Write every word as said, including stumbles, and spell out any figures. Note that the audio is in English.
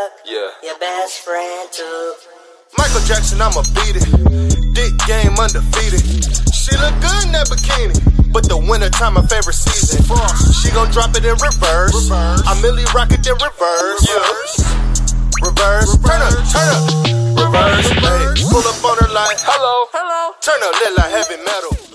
up. Yeah. Your best friend too. Michael Jackson, I'ma beat it. Dick game undefeated. She look good in that bikini, but the winter time my favorite season. She gon' drop it in reverse. reverse. I Millie rock it in reverse. Yeah. Reverse. Turn up, turn up. Reverse. Hey, pull up on her like hello, hello. Turn up, lit like heavy metal.